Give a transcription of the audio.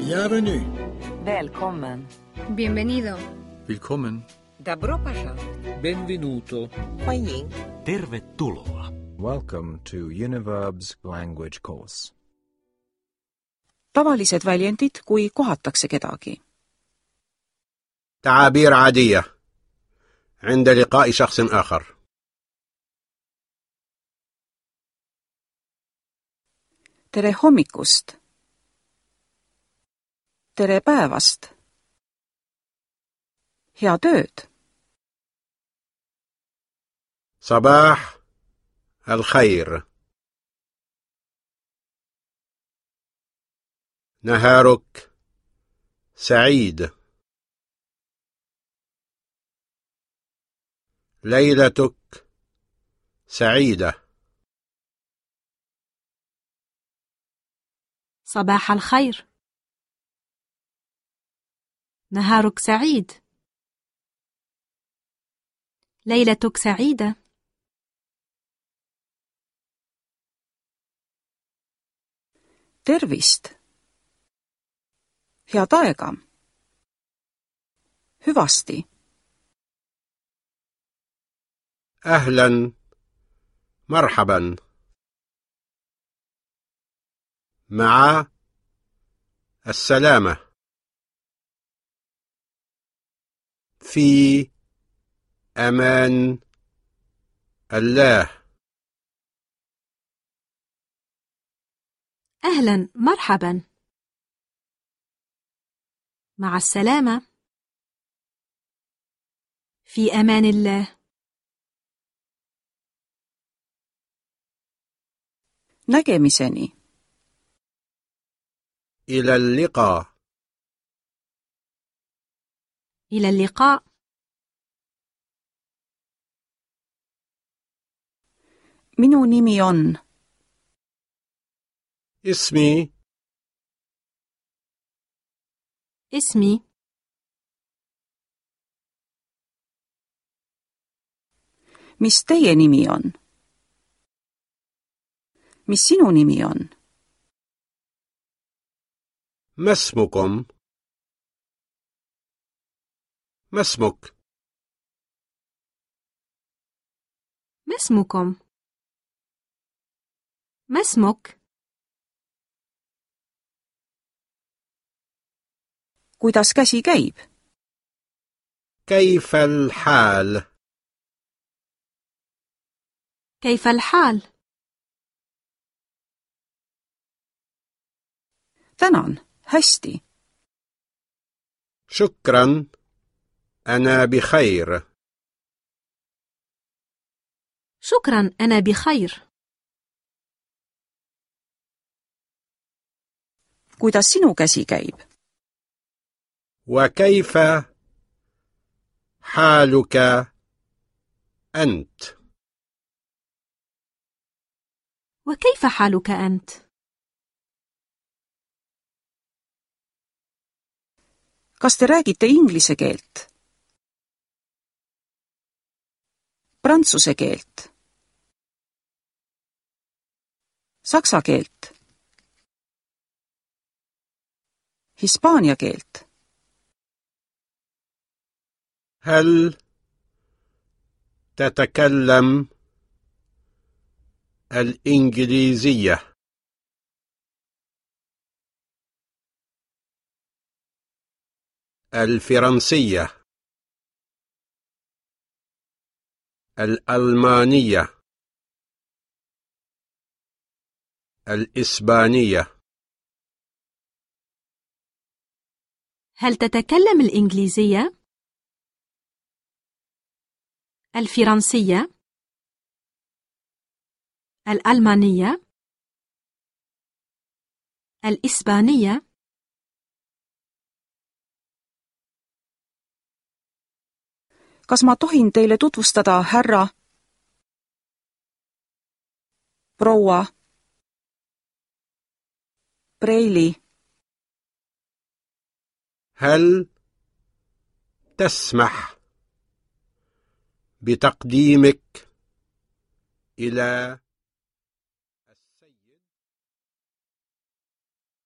Bienvenue. Välkommen. Bienvenido. Willkommen. Добро пожаловать. Benvenuto. 欢迎. Tervetuloa. Welcome to Univerb's language course. Tavalised väljendid, kui kohatakse kedagi. تعابير عادية عند لقاء شخص آخر. Tere hommikust. Tere päevast. Hea tööd. صباح الخير. نهارك سعيد. ليلتك سعيدة. صباح الخير. نهارك سعيد. ليلتك سعيدة. Tervist. Head aega. Hüvasti. أهلا مرحبا. مع السلامة. في أمان الله. أهلا مرحبا. مع السلامة. في أمان الله. Nägemiseni. إلى اللقاء. إلى اللقاء. Minu nimi on. اسمي. اسمي. Mis teie nimi on? Mis sinu nimi on? ما اسمكم؟ ما اسمك؟ ما اسمكم؟ ما اسمك؟ Kuidas käsi käib? كيف الحال؟ كيف الحال؟ Tänan, hästi. شكرا، أنا بخير. شكرا، أنا بخير. Kuidas sinu käsi käib? وكيف حالك أنت؟ وكيف حالك أنت؟ Kas te räägite inglise keelt? Prantsuse keelt? Saksa keelt? Hispaania keelt? هل تتكلم الإنجليزية؟ الفرنسية؟ الألمانية؟ الإسبانية؟ هل تتكلم الإنجليزية؟ الفرنسية؟ الألمانية؟ الإسبانية؟ Kas ma tohin teile tutvustada härra, proua, preili? هل تسمح بتقديمك إلى